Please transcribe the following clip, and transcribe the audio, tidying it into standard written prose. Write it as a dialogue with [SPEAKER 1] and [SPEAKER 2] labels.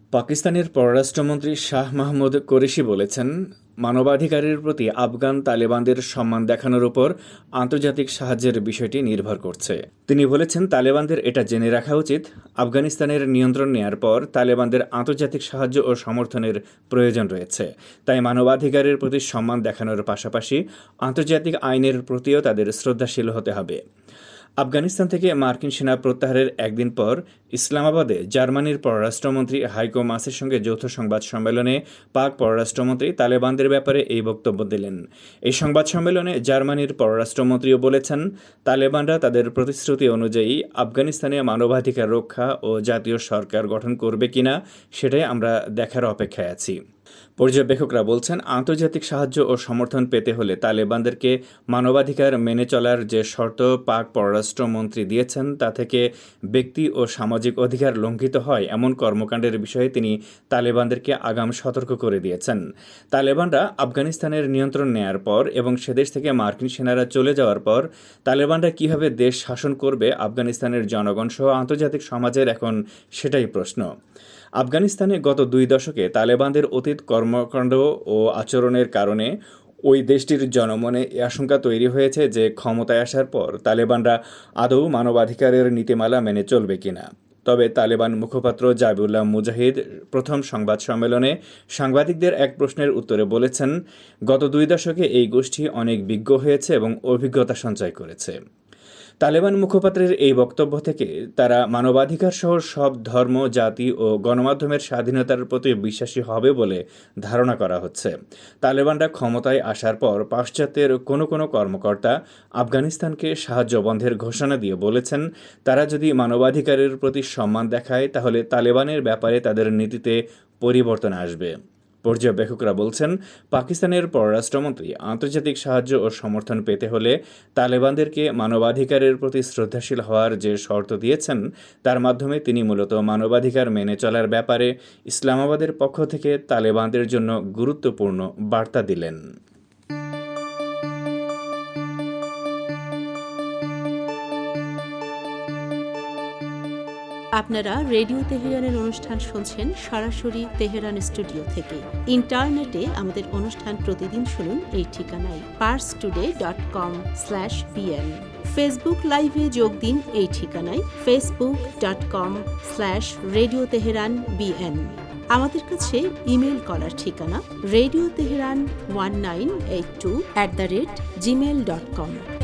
[SPEAKER 1] পাকিস্তানের পররাষ্ট্রমন্ত্রী শাহ মাহমুদ কুরেশি বলেছেন, মানবাধিকারের প্রতি আফগান তালেবানদের সম্মান দেখানোর উপর আন্তর্জাতিক সাহায্যের বিষয়টি নির্ভর করছে। তিনি বলেছেন, তালেবানদের এটা জেনে রাখা উচিত, আফগানিস্তানের নিয়ন্ত্রণ নেয়ার পর তালেবানদের আন্তর্জাতিক সাহায্য ও সমর্থনের প্রয়োজন রয়েছে। তাই মানবাধিকারের প্রতি সম্মান দেখানোর পাশাপাশি আন্তর্জাতিক আইনের প্রতিও তাদের শ্রদ্ধাশীল হতে হবে। আফগানিস্তান থেকে মার্কিন সেনা প্রত্যাহারের একদিন পর ইসলামাবাদে জার্মানির পররাষ্ট্রমন্ত্রী হাইকো মাসের সঙ্গে যৌথ সংবাদ সম্মেলনে পাক পররাষ্ট্রমন্ত্রী তালেবানদের ব্যাপারে এই বক্তব্য দিলেন। এই সংবাদ সম্মেলনে জার্মানির পররাষ্ট্রমন্ত্রীও বলেছেন, তালেবানরা তাদের প্রতিশ্রুতি অনুযায়ী আফগানিস্তানে মানবাধিকার রক্ষা ও জাতীয় সরকার গঠন করবে কিনা সেটাই আমরা দেখার অপেক্ষায় আছি। পর্যবেক্ষকরা বলছেন, আন্তর্জাতিক সাহায্য ও সমর্থন পেতে হলে তালেবানদেরকে মানবাধিকার মেনে চলার যে শর্ত পাক পররাষ্ট্রমন্ত্রী দিয়েছেন তা থেকে ব্যক্তি ও সামাজিক অধিকার লঙ্ঘিত হয় এমন কর্মকাণ্ডের বিষয়ে তিনি তালেবানদেরকে আগাম সতর্ক করে দিয়েছেন। তালেবানরা আফগানিস্তানের নিয়ন্ত্রণ নেয়ার পর এবং সেদেশ থেকে মার্কিন সেনারা চলে যাওয়ার পর তালেবানরা কিভাবে দেশ শাসন করবে আফগানিস্তানের জনগণ সহ আন্তর্জাতিক সমাজের এখন সেটাই প্রশ্ন। আফগানিস্তানে গত 2 দশকে তালেবানদের অতীত কর্মকাণ্ড ও আচরণের কারণে ওই দেশটির জনমনে এই আশঙ্কা তৈরি হয়েছে যে ক্ষমতায় আসার পর তালেবানরা আদৌ মানবাধিকারের নীতিমালা মেনে চলবে কিনা। তবে তালেবান মুখপাত্র জাবিউল্লাহ মুজাহিদ প্রথম সংবাদ সম্মেলনে সাংবাদিকদের এক প্রশ্নের উত্তরে বলেছেন, গত 2 দশকে এই গোষ্ঠী অনেক বিজ্ঞ হয়েছে এবং অভিজ্ঞতা সঞ্চয় করেছে। তালেবান মুখপাত্রের এই বক্তব্য থেকে তারা মানবাধিকার সহ সব ধর্ম, জাতি ও গণমাধ্যমের স্বাধীনতার প্রতি বিশ্বাসী হবে বলে ধারণা করা হচ্ছে। তালেবানরা ক্ষমতায় আসার পর পাশ্চাত্যের কোনো কর্মকর্তা আফগানিস্তানকে সাহায্য বন্ধের ঘোষণা দিয়ে বলেছেন, তারা যদি মানবাধিকারের প্রতি সম্মান দেখায় তাহলে তালেবানের ব্যাপারে তাদের নীতিতে পরিবর্তন আসবে। পর্যবেক্ষকরা বলছেন, পাকিস্তানের পররাষ্ট্রমন্ত্রী আন্তর্জাতিক সাহায্য ও সমর্থন পেতে হলে তালেবানদেরকে মানবাধিকারের প্রতি শ্রদ্ধাশীল হওয়ার যে শর্ত দিয়েছেন তার মাধ্যমে তিনি মূলত মানবাধিকার মেনে চলার ব্যাপারে ইসলামাবাদের পক্ষ থেকে তালেবানদের জন্য গুরুত্বপূর্ণ বার্তা দিলেন।
[SPEAKER 2] আপনারা রেডিও তেহরানের অনুষ্ঠান শুনছেন সরাসরি তেহরান স্টুডিও থেকে। ইন্টারনেটে আমাদের অনুষ্ঠান প্রতিদিন শুনুন এই ঠিকানায় parstoday.com/bn। ফেসবুক লাইভে যোগ দিন এই ঠিকানায় facebook.com/radio tehran bn। আমাদের কাছে ইমেল করার ঠিকানা radioteheran1982@gmail.com।